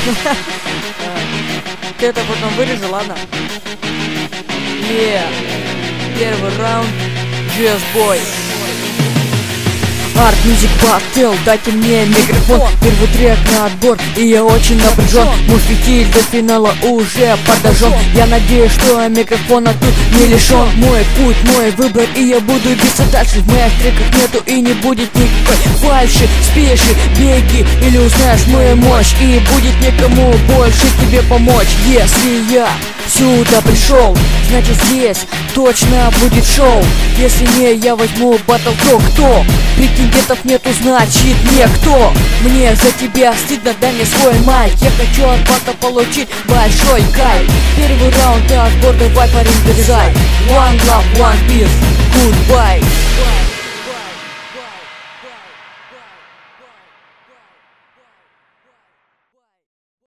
Ты это потом вырежи, ладно? Первый раунд. GS Boy. Art Music Battle, дайте мне микрофон. Первый трек на отбор, и я очень напряжен. Мой фитиль до финала уже подожжен. Я надеюсь, что микрофона тут не лишен. Мой путь, мой выбор, и я буду биться дальше. В моих треках нету и не будет никакой фальши. Спеши, беги или узнаешь мою мощь, и будет никому больше тебе помочь. Если я сюда пришел, значит здесь точно будет шоу. Если не я возьму батл, то кто? Претендентов нету, значит никто. Мне за тебя стыдно, дай мне свой майк. Я хочу от батла получить большой кайф. Первый раунд, отбор, давай, парень, дерзай. One love, one peace, goodbye.